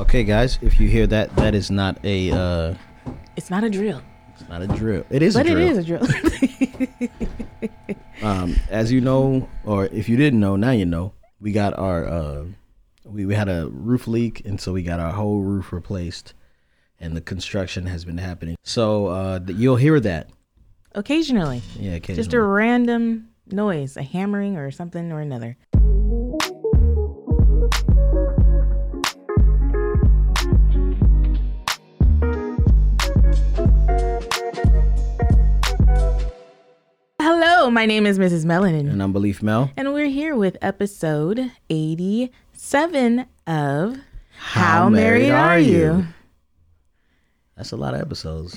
Okay, guys, if you hear that, that is not a. It's not a drill. It's not a drill. It is But a drill. it is a drill. As you know, or if you didn't know, now you know. We got our. We had a roof leak, and so we got our whole roof replaced, and the construction has been happening. So you'll hear that Occasionally. Yeah, occasionally. Just a random noise, a hammering or something or another. Hello, my name is Mrs. Melanin. And I'm Belief Mel. And we're here with episode 87 of How Married Are You? That's a lot of episodes.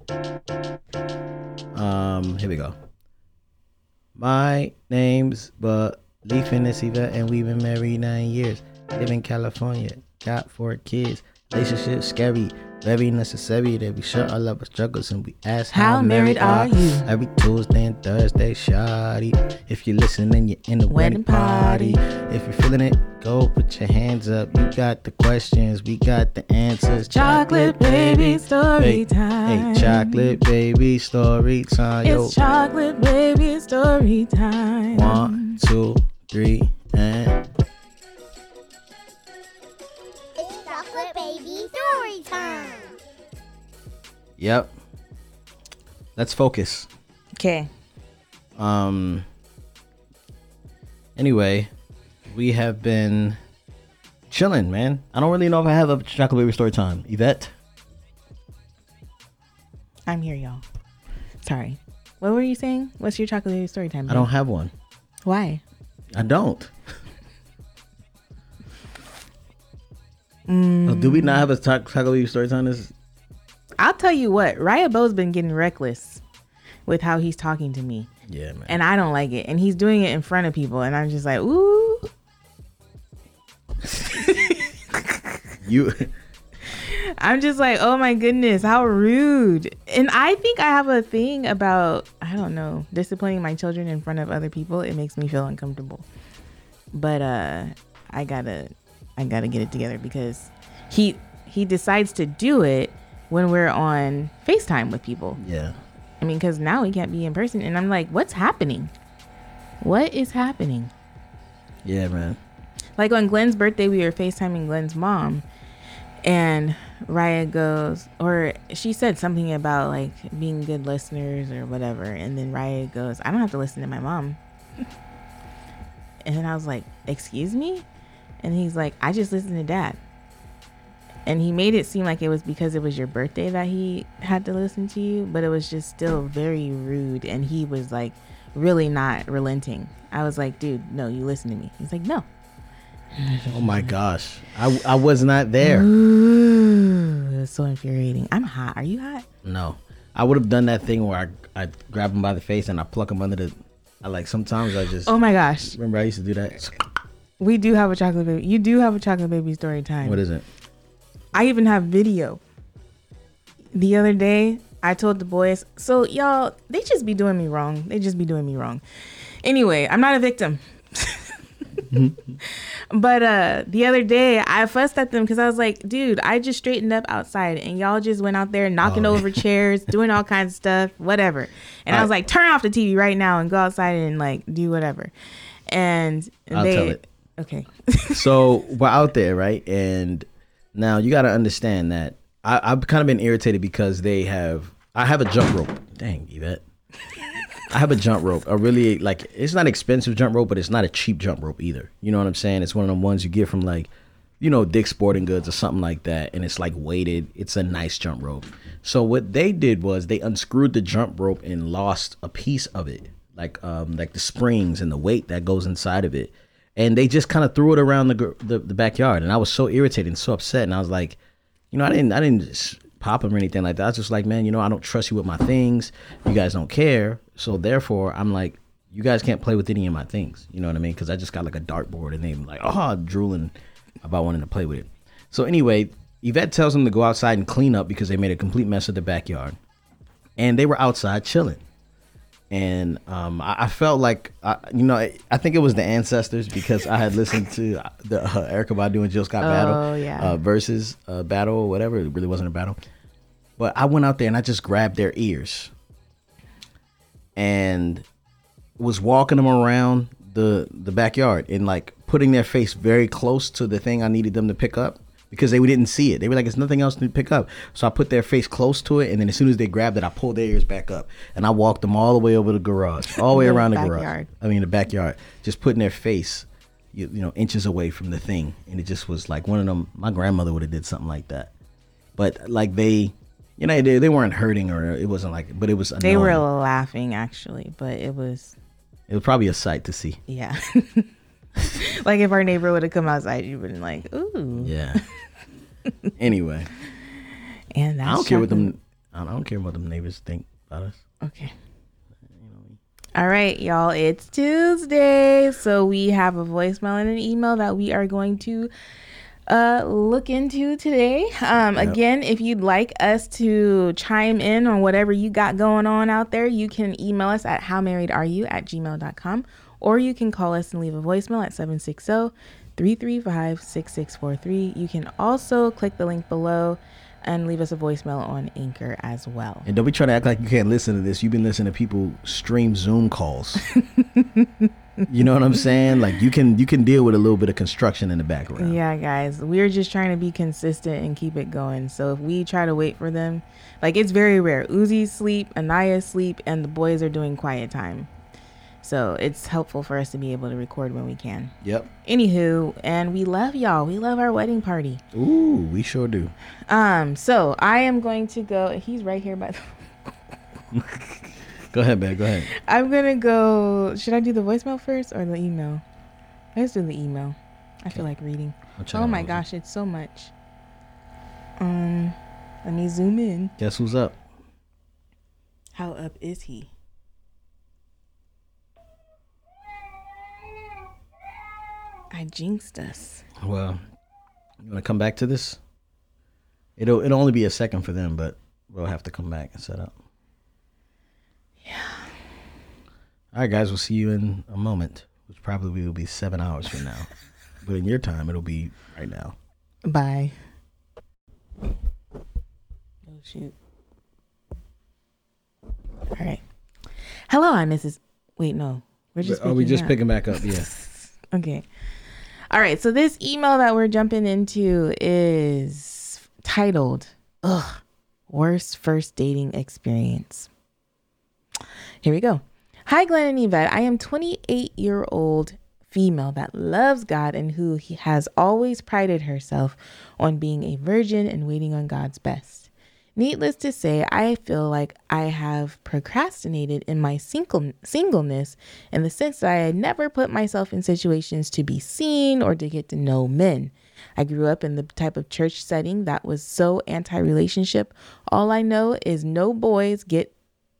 Here we go. My name's Belief in this Yvette, and we've been married 9 years. Live in California, got 4 kids. Relationship scary, very necessary that we share all of our struggles and we ask How married are you? Every Tuesday and Thursday, shoddy. If you're listening, you're in the wedding party. If you're feeling it, go put your hands up. You got the questions, we got the answers. Chocolate baby story time. Hey, chocolate baby story time. It's chocolate baby story time. 1, 2, 3, and It's chocolate baby story time. yep. Let's focus. Okay. Anyway, we have been chilling, man. I don't really know if I have a chocolate baby story time. Yvette? I'm here, y'all. Sorry. What were you saying? What's your chocolate baby story time? I don't have one. Why? I don't. Oh, do we not have a chocolate baby story time? I'll tell you what. Raya Bo's been getting reckless with how he's talking to me. Yeah, man. And I don't like it. And he's doing it in front of people. And I'm just like, ooh. You... I'm just like, oh my goodness, how rude. And I think I have a thing about, I don't know, disciplining my children in front of other people. It makes me feel uncomfortable. But I gotta get it together because he decides to do it when we're on FaceTime with people. Yeah. I mean, because now we can't be in person. And I'm like, what's happening? What is happening? Yeah, man. Like on Glenn's birthday, we were FaceTiming Glenn's mom. And Raya goes, or she said something about like being good listeners or whatever. And then Raya goes, I don't have to listen to my mom. And then I was like, excuse me? And he's like, I just listen to dad. And he made it seem like it was because it was your birthday that he had to listen to you. But it was just still very rude. And he was like really not relenting. I was like, dude, no, you listen to me. He's like, no. Oh my gosh. I was not there. Ooh, it's so infuriating. I'm hot. Are you hot? No. I would have done that thing where I grab him by the face and I pluck him under the... sometimes I just... Oh my gosh. Remember I used to do that? We do have a chocolate baby. You do have a chocolate baby story time. What is it? I even have video. The other day, I told the boys, so y'all, they just be doing me wrong. They just be doing me wrong. Anyway, I'm not a victim. But the other day I fussed at them because I was like, dude, I just straightened up outside and y'all just went out there knocking over chairs, doing all kinds of stuff, whatever. And I was like, turn off the TV right now and go outside and like do whatever. And I'll tell it. Okay. So we're out there, right? And now you got to understand that I've kind of been irritated because I have a jump rope. Dang, Yvette. I have a jump rope, a really, like, it's not expensive jump rope, but it's not a cheap jump rope either. You know what I'm saying? It's one of them ones you get from like, you know, Dick's Sporting Goods or something like that. And it's like weighted. It's a nice jump rope. So what they did was they unscrewed the jump rope and lost a piece of it. Like the springs and the weight that goes inside of it. And they just kind of threw it around the backyard. And I was so irritated and so upset. And I was like, you know, I didn't just pop him or anything like that. I was just like, man, you know, I don't trust you with my things. You guys don't care. So therefore, I'm like, you guys can't play with any of my things. You know what I mean? Because I just got like a dartboard and they were like, drooling about wanting to play with it. So anyway, Yvette tells them to go outside and clean up because they made a complete mess of the backyard. And they were outside chilling. And I felt like, I think it was the ancestors because I had listened to the Erykah Badu and Jill Scott battle, versus battle or whatever. It really wasn't a battle. But I went out there and I just grabbed their ears and was walking them around the backyard and like putting their face very close to the thing I needed them to pick up because they didn't see it. They were like, "There's nothing else to pick up." So I put their face close to it, and then as soon as they grabbed it, I pulled their ears back up and I walked them all the way over the garage, all the way around the garage. The backyard, just putting their face, inches away from the thing, and it just was like one of them. My grandmother would have did something like that, but like they weren't hurting or it wasn't like, but it was annoying. They were laughing actually, but it was probably a sight to see. Yeah. Like if our neighbor would have come outside, you would have been like, ooh. Yeah. Anyway. And that's I don't care what them neighbors think about us. Okay. All right, y'all. It's Tuesday. So we have a voicemail and an email that we are going to look into today. Again, if you'd like us to chime in on whatever you got going on out there, you can email us at howmarriedareYou@gmail.com, or you can call us and leave a voicemail at 760-335-6643. You can also click the link below and leave us a voicemail on Anchor as well. And don't be trying to act like you can't listen to this. You've been listening to people stream Zoom calls. You know what I'm saying? Like you can deal with a little bit of construction in the background. Yeah, guys, we're just trying to be consistent and keep it going. So if we try to wait for them, like it's very rare. Uzi's sleep, Anaya's sleep, and the boys are doing quiet time. So it's helpful for us to be able to record when we can. Yep. Anywho, and we love y'all. We love our wedding party. Ooh, we sure do. So I am going to go. He's right here by the Go ahead, man. Go ahead. I'm going to go. Should I do the voicemail first or the email? Let's do the email. I feel like reading. Oh my gosh, it's so much. Let me zoom in. Guess who's up? How up is he? I jinxed us. Well, you want to come back to this? It'll only be a second for them, but we'll have to come back and set up. Yeah. All right, guys, we'll see you in a moment, which probably will be 7 hours from now. But in your time, it'll be right now. Bye. Oh, shoot. All right. Hello, I'm Mrs. Wait, no. We're just picking back up, yeah. Okay. All right, so this email that we're jumping into is titled, Worst First Dating Experience. Here we go. Hi, Glenn and Yvette. I am 28-year-old female that loves God and who has always prided herself on being a virgin and waiting on God's best. Needless to say, I feel like I have procrastinated in my singleness in the sense that I had never put myself in situations to be seen or to get to know men. I grew up in the type of church setting that was so anti-relationship. All I know is no boys, get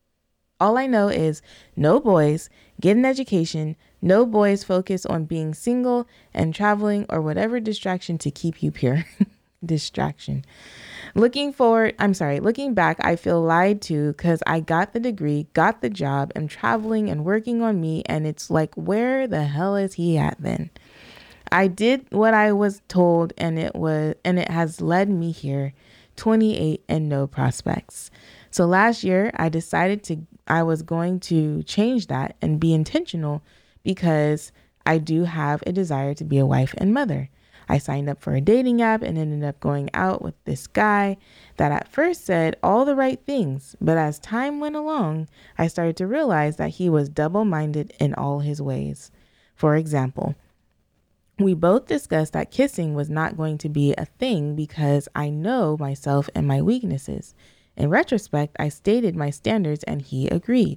an education, no boys focus on being single and traveling or whatever distraction to keep you pure. Distraction. Looking back, I feel lied to because I got the degree, got the job, am traveling and working on me, and it's like, where the hell is he at then? I did what I was told, and it has led me here, 28 and no prospects. So last year, I decided I was going to change that and be intentional because I do have a desire to be a wife and mother. I signed up for a dating app and ended up going out with this guy that at first said all the right things, but as time went along, I started to realize that he was double-minded in all his ways. For example, we both discussed that kissing was not going to be a thing because I know myself and my weaknesses. In retrospect, I stated my standards and he agreed.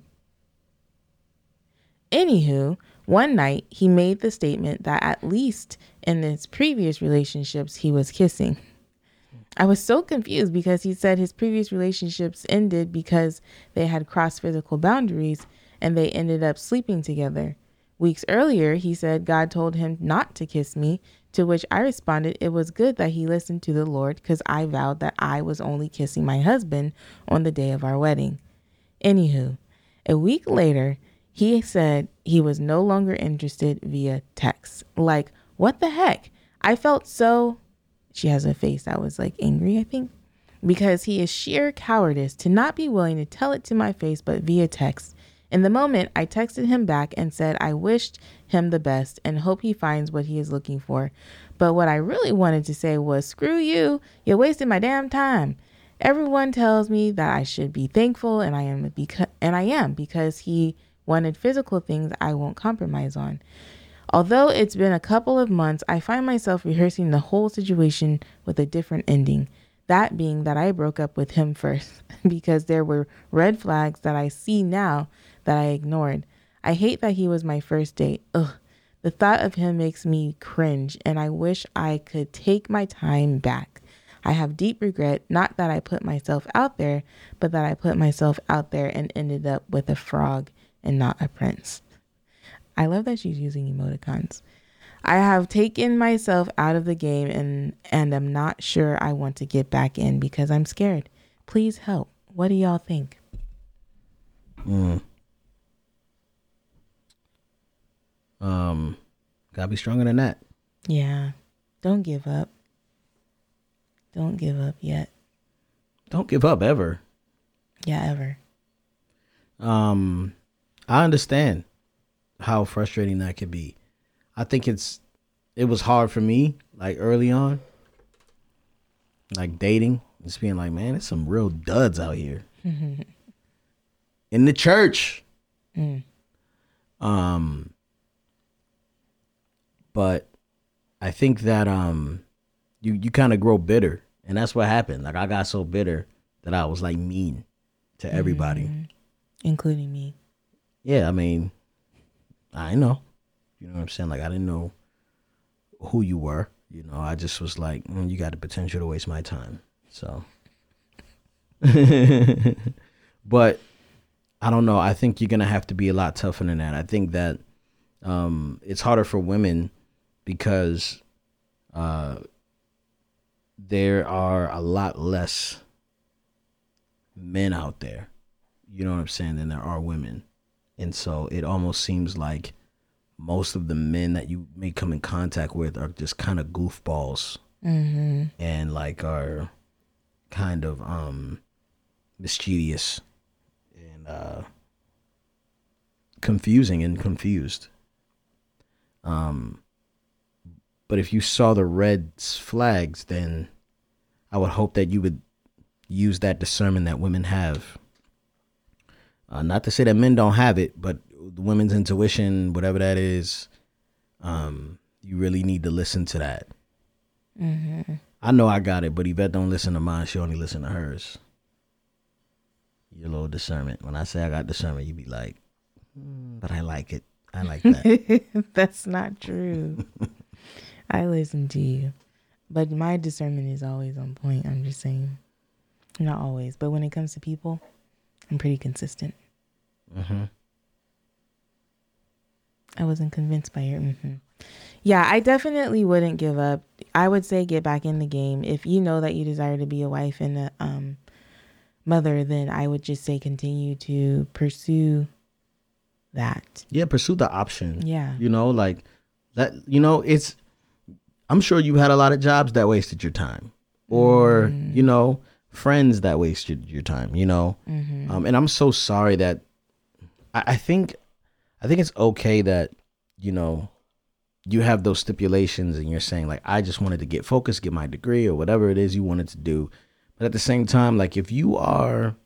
Anywho, one night he made the statement that at least in his previous relationships he was kissing. I was so confused because he said his previous relationships ended because they had crossed physical boundaries and they ended up sleeping together. Weeks earlier, he said God told him not to kiss me, to which I responded it was good that he listened to the Lord because I vowed that I was only kissing my husband on the day of our wedding. Anywho, A week later, he said he was no longer interested via text. Like, what the heck? I felt so, she has a face that was like angry, I think, because he is sheer cowardice to not be willing to tell it to my face, but via text. In the moment, I texted him back and said I wished him the best and hope he finds what he is looking for. But what I really wanted to say was, screw you, you're wasting my damn time. Everyone tells me that I should be thankful, and I am because he wanted physical things I won't compromise on. Although it's been a couple of months, I find myself rehearsing the whole situation with a different ending. That being that I broke up with him first because there were red flags that I see now that I ignored. I hate that he was my first date. Ugh. The thought of him makes me cringe, and I wish I could take my time back. I have deep regret, not that I put myself out there, but that I put myself out there and ended up with a frog and not a prince. I love that she's using emoticons. I have taken myself out of the game and I'm not sure I want to get back in because I'm scared. Please help. What do y'all think? Gotta be stronger than that. Yeah. Don't give up. Don't give up yet. Don't give up ever. Yeah, ever. I understand how frustrating that could be. I think it was hard for me, like early on, like dating, just being like, man, there's some real duds out here in the church. But I think that you kind of grow bitter, and that's what happened. Like I got so bitter that I was like mean to everybody, including me. Yeah, I mean, I know. You know what I'm saying? Like I didn't know who you were. You know, I just was like, you got the potential to waste my time. So, but I don't know. I think you're gonna have to be a lot tougher than that. I think that it's harder for women because there are a lot less men out there, you know what I'm saying, than there are women. And so it almost seems like most of the men that you may come in contact with are just kind of goofballs and like are kind of mischievous and confusing and confused. But if you saw the red flags, then I would hope that you would use that discernment that women have. Not to say that men don't have it, but women's intuition, whatever that is, you really need to listen to that. I know I got it, but Yvette don't listen to mine. She only listen to hers. Your little discernment. When I say I got discernment, you be like, but I like it. I like that. That's not true. I listen to you, but my discernment is always on point. I'm just saying, not always, but when it comes to people, I'm pretty consistent. I wasn't convinced by your Yeah, I definitely wouldn't give up. I would say get back in the game. If you know that you desire to be a wife and a mother, then I would just say continue to pursue that. Yeah, pursue the option. Yeah. You know, like that, you know, I'm sure you had a lot of jobs that wasted your time or, you know, friends that wasted your time, you know? And I'm so sorry that I think it's okay that, you know, you have those stipulations and you're saying like, I just wanted to get focused, get my degree or whatever it is you wanted to do. But at the same time, like if you are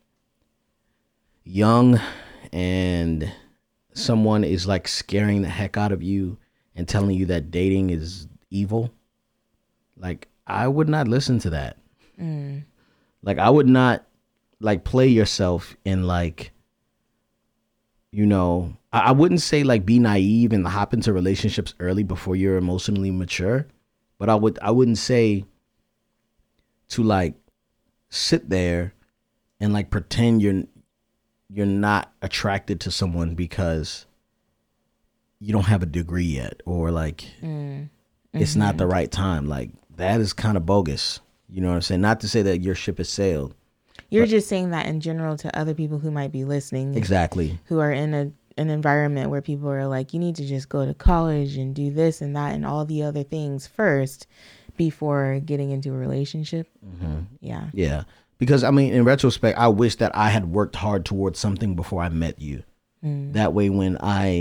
young and someone is like scaring the heck out of you and telling you that dating is evil, like I would not listen to that. Like I would not like play yourself in like, you know, I wouldn't say like be naive and hop into relationships early before you're emotionally mature, but I wouldn't say to like sit there and like pretend you're not attracted to someone because you don't have a degree yet or like it's not the right time. Like that is kind of bogus. You know what I'm saying? Not to say that your ship has sailed. You're just saying that in general to other people who might be listening. Exactly. Who are in an environment where people are like, you need to just go to college and do this and that and all the other things first before getting into a relationship. Mm-hmm. Yeah. Yeah. Because, I mean, in retrospect, I wish that I had worked hard towards something before I met you. That way, when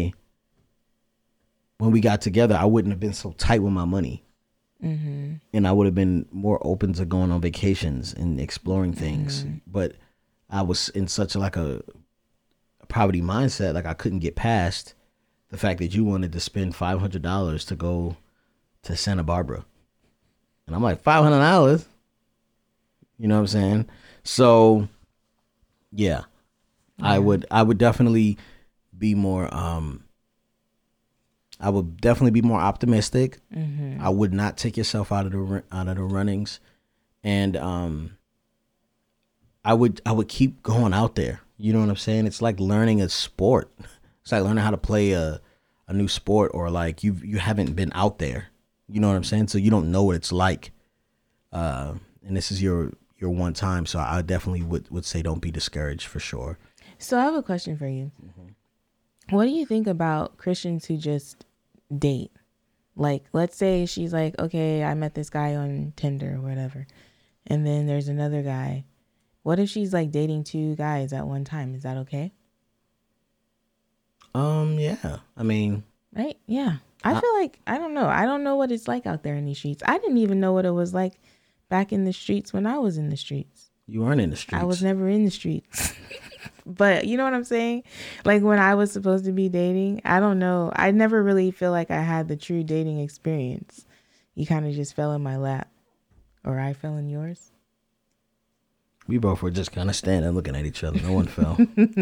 we got together, I wouldn't have been so tight with my money. Mm-hmm. And I would have been more open to going on vacations and exploring things. But I was in such a poverty mindset, like I couldn't get past the fact that you wanted to spend $500 to go to Santa Barbara. And I'm like, $500? You know what I'm saying? So, yeah. I would definitely be more optimistic. Mm-hmm. I would not take yourself out of the runnings, and I would keep going out there. You know what I'm saying? It's like learning a sport. It's like learning how to play a new sport, or like you haven't been out there. You know what I'm saying? So you don't know what it's like. And this is your one time. So I definitely would say don't be discouraged, for sure. So I have a question for you. Mm-hmm. What do you think about Christians who just date? Like, let's say she's like, okay, I met this guy on Tinder or whatever, and then there's another guy. What if she's like dating two guys at one time? Is that okay? Yeah. I mean, right? Yeah. I feel like, I don't know. I don't know what it's like out there in these streets. I didn't even know what it was like back in the streets when I was in the streets. You weren't in the streets. I was never in the streets. But you know what I'm saying? Like when I was supposed to be dating, I don't know. I never really feel like I had the true dating experience. You kind of just fell in my lap, or I fell in yours. We both were just kind of standing looking at each other. No one fell.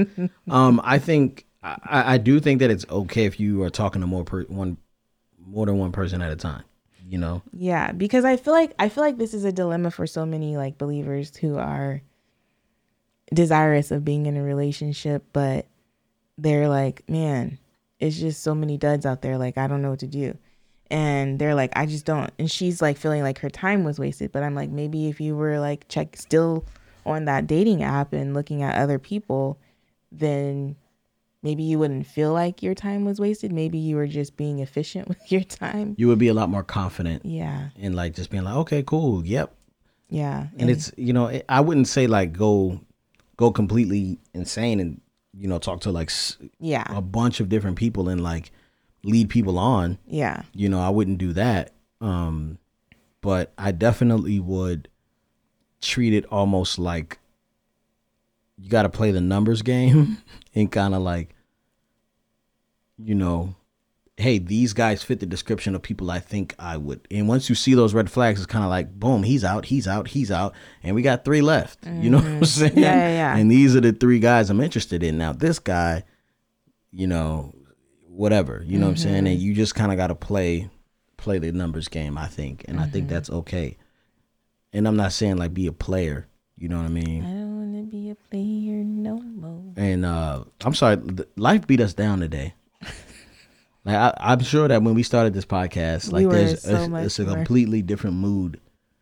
I think I do think that it's okay if you are talking to more than one person at a time. You know? Yeah, because I feel like this is a dilemma for so many like believers who are desirous of being in a relationship, but they're like, man, it's just so many duds out there. Like, I don't know what to do. And they're like, I just don't. And she's like feeling like her time was wasted. But I'm like, maybe if you were like still on that dating app and looking at other people, then maybe you wouldn't feel like your time was wasted. Maybe you were just being efficient with your time. You would be a lot more confident. Yeah. And like just being like, okay, cool. Yep. Yeah. And it's, you know, I wouldn't say like go completely insane and, you know, talk to like a bunch of different people and like lead people on. Yeah. You know, I wouldn't do that. But I definitely would treat it almost like you got to play the numbers game and kind of like, you know, hey, these guys fit the description of people I think I would. And once you see those red flags, it's kind of like, boom, he's out. And we got 3 left. Mm-hmm. You know what I'm saying? Yeah. And these are the 3 guys I'm interested in. Now, this guy, you know, whatever, you know what I'm saying? And you just kind of got to play the numbers game, I think. And I think that's okay. And I'm not saying like be a player. You know what I mean? I don't want to be a player no more. And I'm sorry, life beat us down today. Like I'm sure that when we started this podcast, like it's a completely different mood.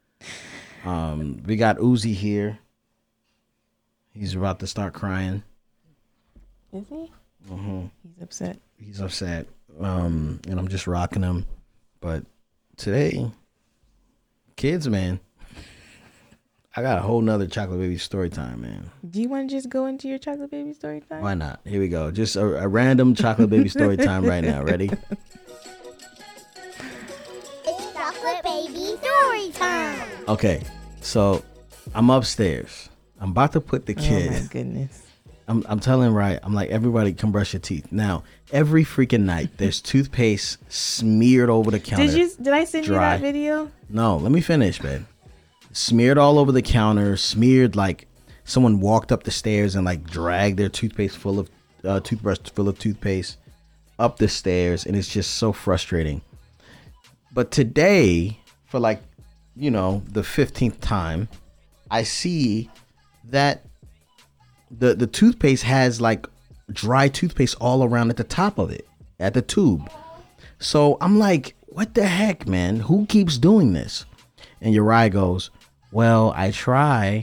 We got Uzi here. He's about to start crying. Is he? Mm-hmm. He's upset. And I'm just rocking him. But today, kids, man, I got a whole nother Chocolate Baby story time, man. Do you want to just go into your Chocolate Baby story time? Why not? Here we go. Just a random Chocolate Baby story time right now. Ready? It's Chocolate Baby story time. Okay, so I'm upstairs. I'm about to put the kid. Oh my goodness. I'm telling right. I'm like, everybody come brush your teeth. Now, every freaking night, there's toothpaste smeared over the counter. Did I send you that video? No, let me finish, man. Smeared all over the counter, smeared like someone walked up the stairs and like dragged their toothpaste toothbrush full of toothpaste up the stairs, and it's just so frustrating. But today, for like, you know, the 15th time, I see that the toothpaste has like dry toothpaste all around at the top of it, at the tube. So I'm like, what the heck, man? Who keeps doing this? And Uriah goes, well, I try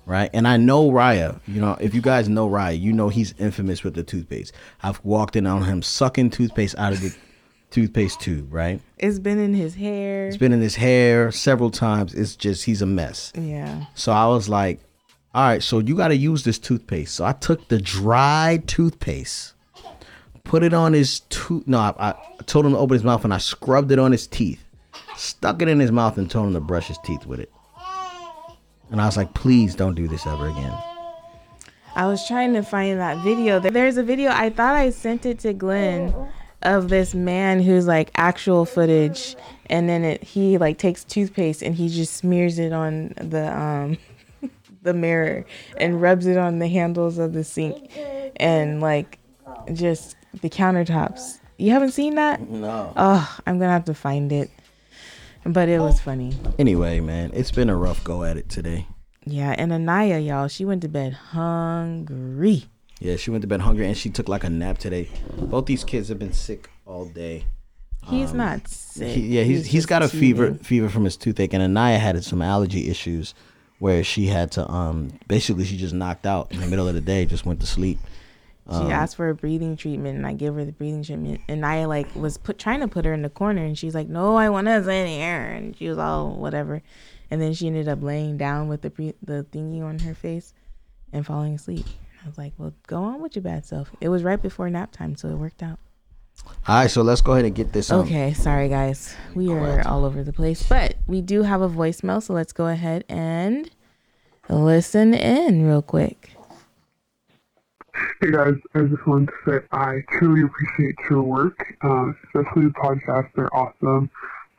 right? And I know Raya. You know, if you guys know Raya, you know he's infamous with the toothpaste. I've walked in on him sucking toothpaste out of the toothpaste tube, right? It's been in his hair. It's been in his hair several times. It's just, he's a mess. Yeah. So I was like, all right, so you got to use this toothpaste. So I took the dry toothpaste, put it on his tooth. No, I told him to open his mouth and I scrubbed it on his teeth, stuck it in his mouth and told him to brush his teeth with it. And I was like, please don't do this ever again. I was trying to find that video. There's a video, I thought I sent it to Glenn, of this man who's like actual footage, and then he like takes toothpaste and he just smears it on the the mirror and rubs it on the handles of the sink and like just the countertops. You haven't seen that? No. Oh, I'm gonna have to find it. But it was funny. Anyway, man, it's been a rough go at it today. Yeah, and Anaya, y'all, she went to bed hungry. Yeah, she went to bed hungry and she took like a nap today. Both these kids have been sick all day. He's not sick. He's got a cheating. fever from his toothache, and Anaya had some allergy issues where she had to basically she just knocked out in the middle of the day, just went to sleep. She asked for a breathing treatment, and I gave her the breathing treatment. And I like was trying to put her in the corner, and she's like, "No, I want to sit here." And she was all whatever, and then she ended up laying down with the thingy on her face and falling asleep. I was like, "Well, go on with your bad self." It was right before nap time, so it worked out. All right, so let's go ahead and get this. Okay, sorry guys, we are all over the place, but we do have a voicemail, so let's go ahead and listen in real quick. Hey guys, I just wanted to say I truly appreciate your work, especially the podcasts. They're awesome.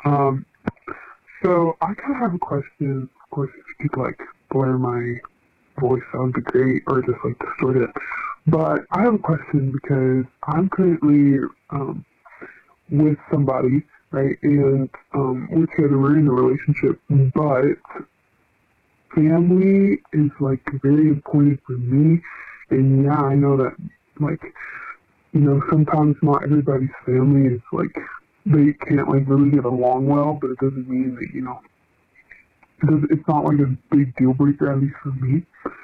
So I kind of have a question. Of course, if you could like blur my voice, that would be great, or just like distort it. But I have a question because I'm currently with somebody, right? And we're together, we're in a relationship, but family is like very important for me. And yeah, I know that, like, you know, sometimes not everybody's family is like, they can't like really get along well, but it doesn't mean that, you know, it's not like a big deal breaker, at least for me.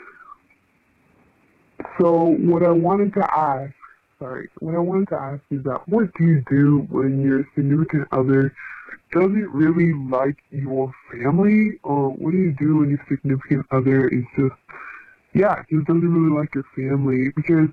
So what I wanted to ask is that what do you do when your significant other doesn't really like your family? Or what do you do when your significant other is just doesn't really like your family? Because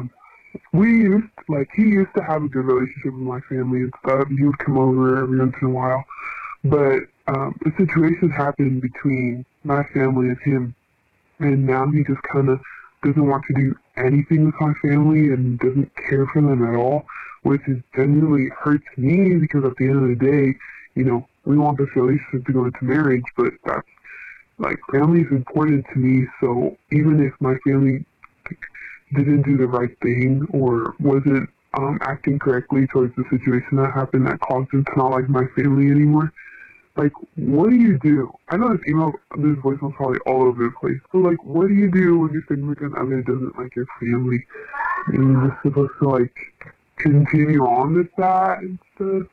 he used to have a good relationship with my family and stuff. He would come over every once in a while. But a situation happened between my family and him, and now he just kind of doesn't want to do anything with my family and doesn't care for them at all, which is genuinely hurts me because at the end of the day, you know, we want this relationship to go into marriage, but that's like, family is important to me. So even if my family didn't do the right thing or wasn't acting correctly towards the situation that happened that caused them to not like my family anymore, like, what do you do? I know this voicemail's probably all over the place. So, like, what do you do when your significant other doesn't like your family? And you're just supposed to, like, continue on with that and stuff.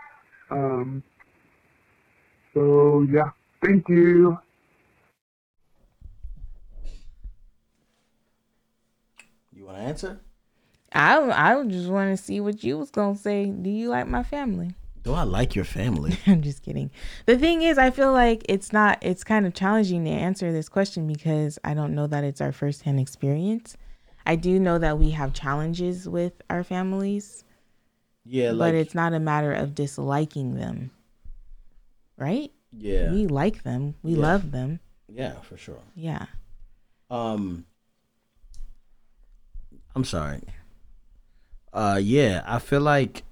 So, yeah. Thank you. You want to answer? I just want to see what you was gonna say. Do you like my family? Do I like your family? I'm just kidding. The thing is, I feel like it's kind of challenging to answer this question because I don't know that it's our firsthand experience. I do know that we have challenges with our families. Yeah, but it's not a matter of disliking them. Right? Yeah. We like them. We love them. Yeah, for sure. Yeah. I'm sorry. Yeah, I feel like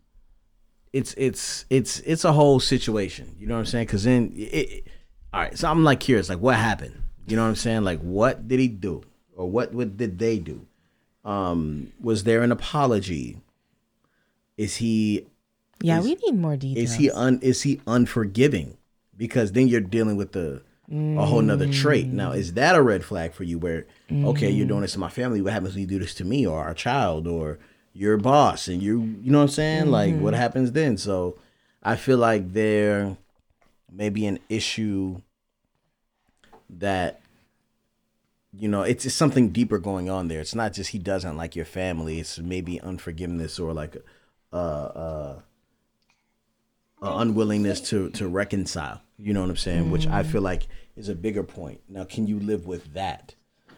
it's a whole situation. You know what I'm saying? Because then, all right. So I'm like curious, like what happened? You know what I'm saying? Like what did he do, or what did they do? Was there an apology? Is he? Yeah, we need more details. Is he unforgiving? Because then you're dealing with a whole nother trait. Now, is that a red flag for you? Where okay, you're doing this to my family. What happens when you do this to me or our child or your boss? And you know what I'm saying? Like, what happens then? So, I feel like there may be an issue that you know, it's something deeper going on there. It's not just he doesn't like your family. It's maybe unforgiveness or like a unwillingness to reconcile. You know what I'm saying? Which I feel like is a bigger point. Now, can you live with that?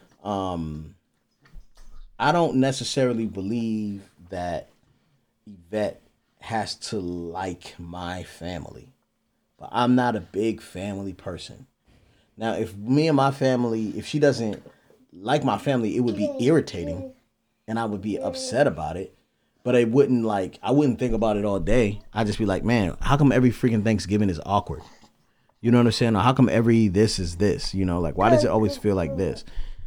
I don't necessarily believe that Yvette has to like my family, but I'm not a big family person. Now, if me and my family, if she doesn't like my family, it would be irritating and I would be upset about it. But I wouldn't think about it all day. I'd just be like, man, how come every freaking Thanksgiving is awkward? You know what I'm saying? Or how come every this is this? You know, like, why does it always feel like this?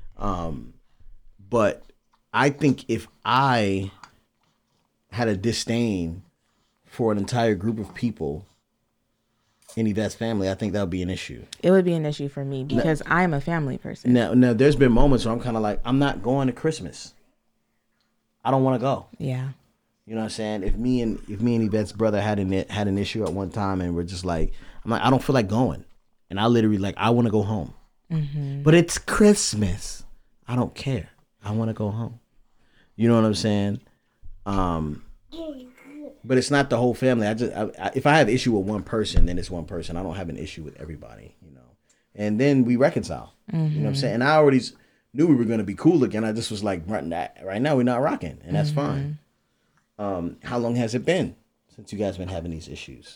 But I think if I had a disdain for an entire group of people in Yvette's family, I think that would be an issue. It would be an issue for me because I'm a family person. Now, there's been moments where I'm kind of like, I'm not going to Christmas. I don't want to go. Yeah. You know what I'm saying? If me and Yvette's brother had an issue at one time, and we're just like, I'm like, I don't feel like going, and I literally like, I want to go home. Mm-hmm. But it's Christmas. I don't care. I want to go home. You know what I'm saying? But it's not the whole family. If I have issue with one person, then it's one person. I don't have an issue with everybody, you know. And then we reconcile. Mm-hmm. You know what I'm saying? And I already knew we were going to be cool again. I just was like, right now we're not rocking, and that's fine. How long has it been since you guys been having these issues?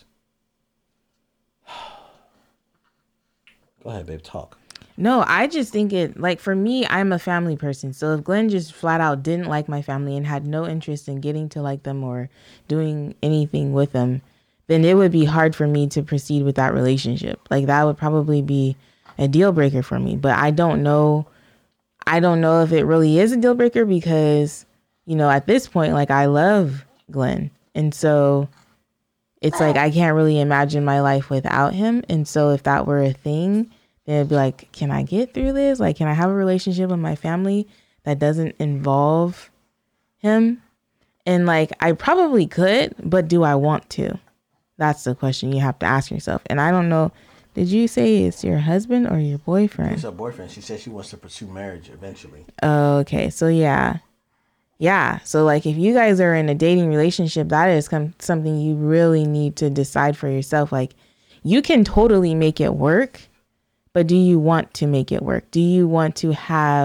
Go ahead, babe, talk. No, I just think for me, I'm a family person. So if Glenn just flat out didn't like my family and had no interest in getting to like them or doing anything with them, then it would be hard for me to proceed with that relationship. Like that would probably be a deal breaker for me. But I don't know if it really is a deal breaker because, you know, at this point, like I love Glenn. And so it's like I can't really imagine my life without him. And so if that were a thing, then it'd be like, can I get through this? Like, can I have a relationship with my family that doesn't involve him? And like, I probably could, but do I want to? That's the question you have to ask yourself. And I don't know. Did you say it's your husband or your boyfriend? It's her boyfriend. She said she wants to pursue marriage eventually. Oh, okay. So yeah. Yeah. So like if you guys are in a dating relationship, that is something you really need to decide for yourself. Like you can totally make it work, but do you want to make it work? Do you want to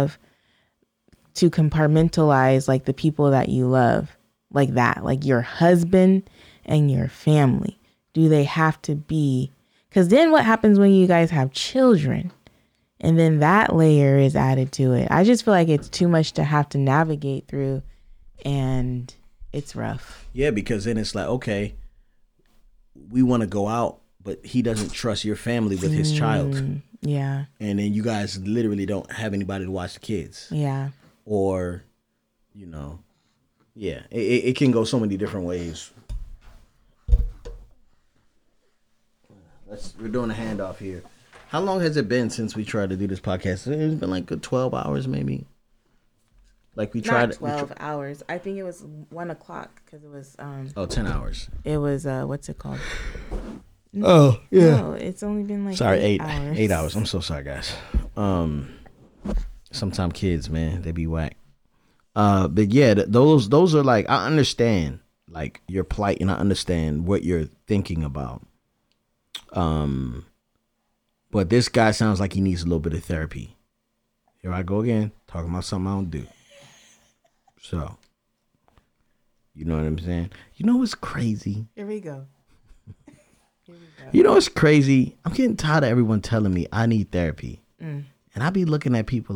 compartmentalize like the people that you love like that, like your husband and your family? Do they have to be? Because then what happens when you guys have children? And then that layer is added to it. I just feel like it's too much to have to navigate through, and it's rough. Yeah, because then it's like, okay, we want to go out, but he doesn't trust your family with his child. Yeah. And then you guys literally don't have anybody to watch the kids. Yeah. Or, you know, yeah, it can go so many different ways. We're doing a handoff here. How long has it been since we tried to do this podcast? It's been like 12 hours maybe. Like we tried. Not 12 hours. I think it was 1 o'clock because it was 10 hours. It was what's it called? Oh, yeah. No, it's only been like 8 hours. 8 hours. I'm so sorry, guys. Sometimes kids, man, they be whack. But yeah, those are like, I understand like your plight and I understand what you're thinking about. But this guy sounds like he needs a little bit of therapy. Here I go again, talking about something I don't do. So, you know what I'm saying? You know what's crazy? Here we go. You know what's crazy? I'm getting tired of everyone telling me I need therapy. And I be looking at people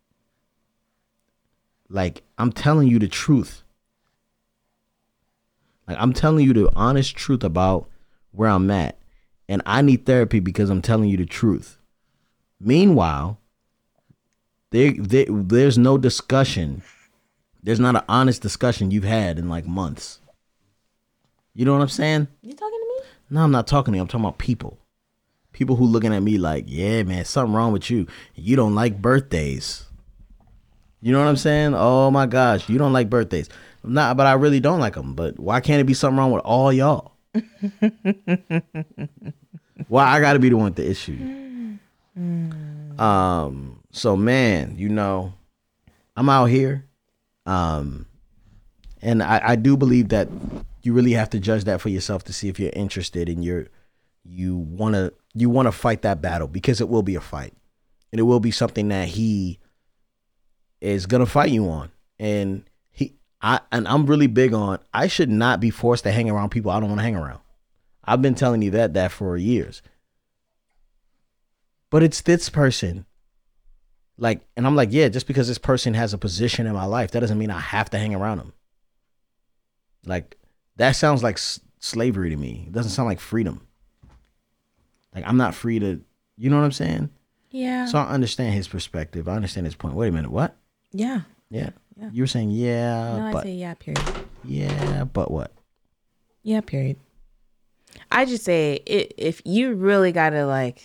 like I'm telling you the truth. Like I'm telling you the honest truth about where I'm at. And I need therapy because I'm telling you the truth. Meanwhile, there's no discussion. There's not an honest discussion you've had in like months. You know what I'm saying? You talking to me? No, I'm not talking to you. I'm talking about people. People who looking at me like, yeah, man, something wrong with you. You don't like birthdays. You know what I'm saying? Oh my gosh, you don't like birthdays. But I really don't like them. But why can't it be something wrong with all y'all? Why I gotta be the one with the issue? So man, I'm out here. And I do believe that you really have to judge that for yourself to see if you're interested and you wanna fight that battle, because it will be a fight. And it will be something that he is gonna fight you on. And I'm really big on, I should not be forced to hang around people I don't want to hang around. I've been telling you that for years. But it's this person. Like, and I'm like, yeah, just because this person has a position in my life, that doesn't mean I have to hang around them. Like, that sounds like slavery to me. It doesn't sound like freedom. Like, I'm not free to, you know what I'm saying? Yeah. So I understand his perspective. I understand his point. Wait a minute, what? Yeah. Yeah. You were saying, yeah, No, but. I say yeah, period. Yeah, but what? Yeah, period. I just say, if you really gotta, like,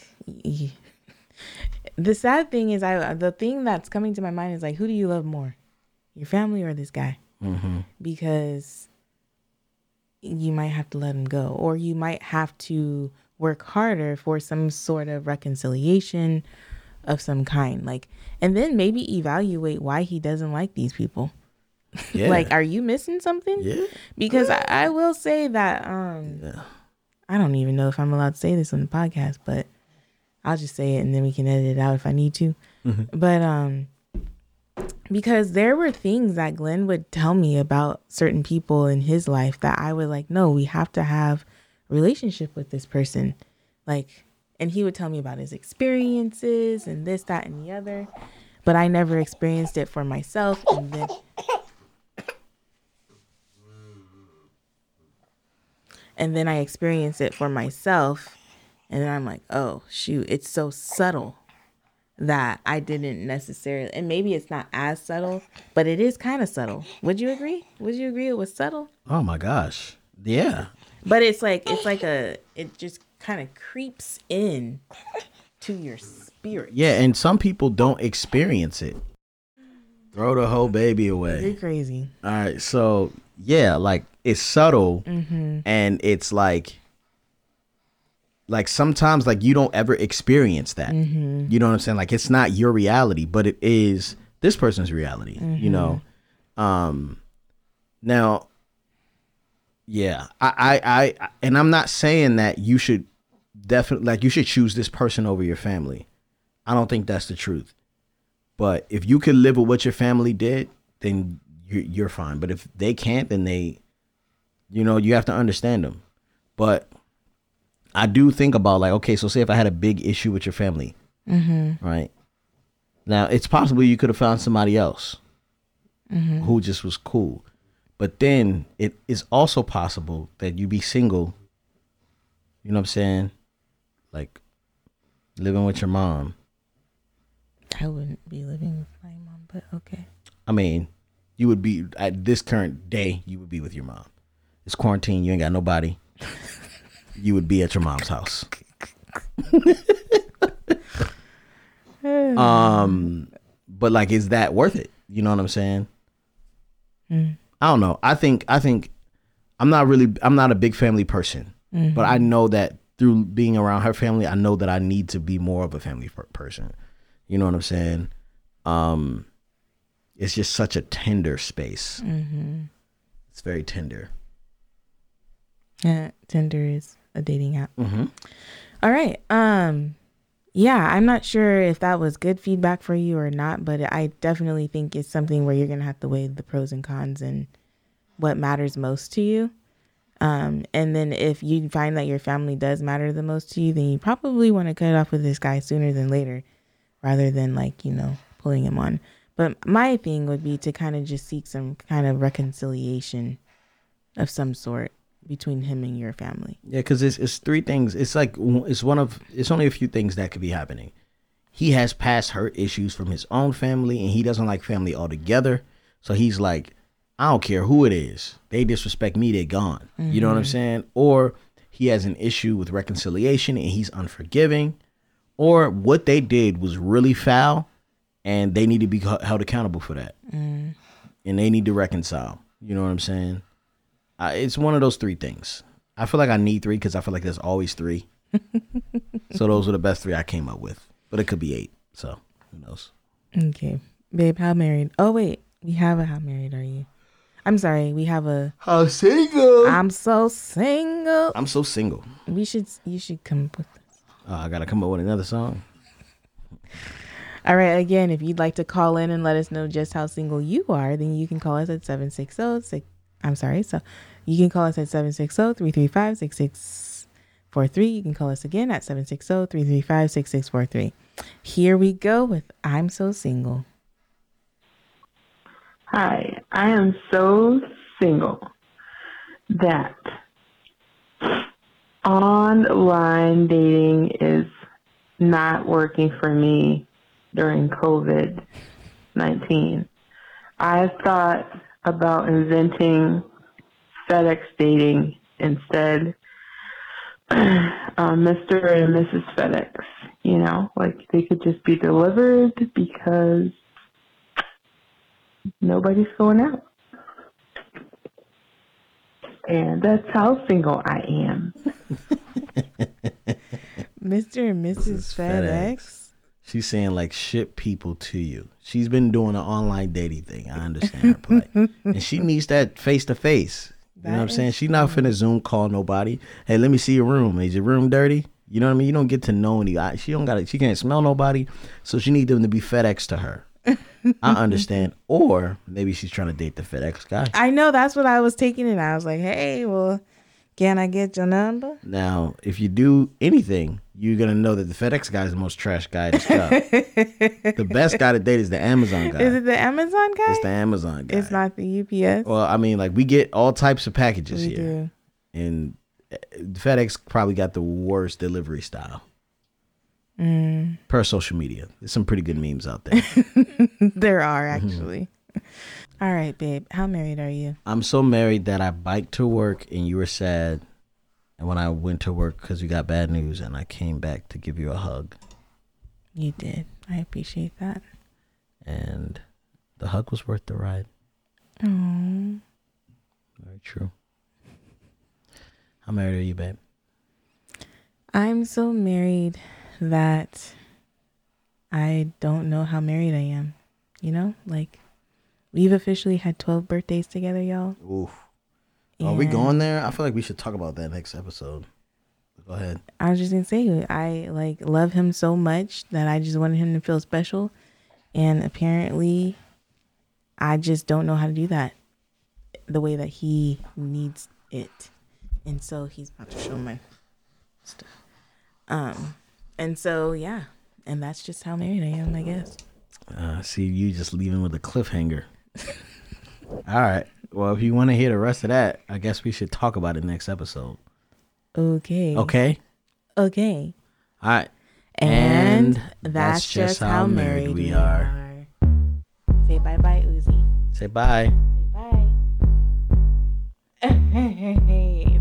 the sad thing is, the thing that's coming to my mind is, like, who do you love more? Your family or this guy? Mm-hmm. Because you might have to let him go, or you might have to work harder for some sort of reconciliation of some kind, like, and then maybe evaluate why he doesn't like these people. Yeah. Like, are you missing something? Yeah. Because I will say that Yeah. I don't even know if I'm allowed to say this on the podcast, but I'll just say it and then we can edit it out if I need to. Mm-hmm. But because there were things that Glenn would tell me about certain people in his life that I would like, no, we have to have a relationship with this person. Like, and he would tell me about his experiences and this, that, and the other. But I never experienced it for myself. And then I experienced it for myself. And then I'm like, oh, shoot, it's so subtle that I didn't necessarily, and maybe it's not as subtle, but it is kind of subtle. Would you agree? Would you agree it was subtle? Oh my gosh. Yeah. But it just kind of creeps in to your spirit. Yeah, and some people don't experience it. Throw the whole baby away. You're crazy. All right, so yeah, like, it's subtle, and it's like sometimes, like, you don't ever experience that. You know what I'm saying? Like, it's not your reality, but it is this person's reality. You know. Now, yeah, I and I'm not saying that you should definitely, like, you should choose this person over your family. I don't think that's the truth. But if you can live with what your family did, then you're fine. But if they can't, then you have to understand them. But I do think about, like, okay, so say if I had a big issue with your family, right? Now, it's possible you could have found somebody else who just was cool. But then it is also possible that you be single, you know what I'm saying? Like, living with your mom. I wouldn't be living with my mom, but okay. I mean, you would be, at this current day, you would be with your mom. It's quarantine, you ain't got nobody. You would be at your mom's house. But, like, is that worth it? You know what I'm saying? I don't know. I think I'm not a big family person, but I know that through being around her family, I know that I need to be more of a family person. You know what I'm saying? It's just such a tender space. It's very tender. Yeah, Tinder is a dating app. All right. Yeah, I'm not sure if that was good feedback for you or not, but I definitely think it's something where you're going to have to weigh the pros and cons and what matters most to you. And then if you find that your family does matter the most to you, then you probably want to cut it off with this guy sooner than later, rather than, like, pulling him on. But my thing would be to kind of just seek some kind of reconciliation of some sort between him and your family. Yeah, because it's three things. It's like, it's only a few things that could be happening. He has past hurt issues from his own family, and he doesn't like family altogether. So he's like, I don't care who it is. They disrespect me, they're gone. You know what I'm saying? Or he has an issue with reconciliation and he's unforgiving. Or what they did was really foul and they need to be held accountable for that. And they need to reconcile. You know what I'm saying? It's one of those three things. I feel like I need three because I feel like there's always three. So those are the best three I came up with. But it could be 8. So who knows? Okay. Babe, how married? Oh, wait. We have a how married are you? I'm sorry. We have a How single? I'm so single. I'm so single. You should come up with this. I gotta come up with another song. All right. Again, if you'd like to call in and let us know just how single you are, then you can call us at 760. I'm sorry. So you can call us at 760-335-6643. You can call us again at 760-335-6643. Here we go with I'm So Single. Hi, I am so single that online dating is not working for me during COVID-19. I thought about inventing FedEx dating instead. Mr. and Mrs. FedEx, you know, like they could just be delivered because nobody's going out. And that's how single I am. Mr. and Mrs. FedEx. She's saying like ship people to you. She's been doing an online dating thing. I understand her plight. And she needs that face to face. You know what I'm saying? She's not finna Zoom call nobody. Hey, let me see your room. Is your room dirty? You know what I mean? You don't get to know anybody. She can't smell nobody. So she need them to be FedEx to her. I understand. Or maybe she's trying to date the FedEx guy. I know, that's what I was taking it. I was like, hey, well, can I get your number? Now, if you do anything, you're going to know that the FedEx guy is the most trash guy to stuff. The best guy to date is the Amazon guy. Is it the Amazon guy? It's the Amazon guy. It's not the UPS? Well, I mean, like we get all types of packages We here. do. And FedEx probably got the worst delivery style. Per social media. There's some pretty good memes out there. There are, actually. All right, babe. How married are you? I'm so married that I biked to work and you were sad. And when I went to work because you got bad news and I came back to give you a hug. You did. I appreciate that. And the hug was worth the ride. Oh. Very true. How married are you, babe? I'm so married that I don't know how married I am. You know, like we've officially had 12 birthdays together, y'all. Oof. Are we going there? I feel like we should talk about that next episode. Go ahead. I was just gonna say, I like love him so much that I just wanted him to feel special, and apparently, I just don't know how to do that the way that he needs it, and so he's about to show my stuff. And so yeah, and that's just how married I am, I guess. See you just leaving with a cliffhanger. All right. Well, if you want to hear the rest of that, I guess we should talk about it next episode. Okay. Okay? Okay. All right. And that's just how married we are. Say bye-bye, Uzi. Say bye. Say bye.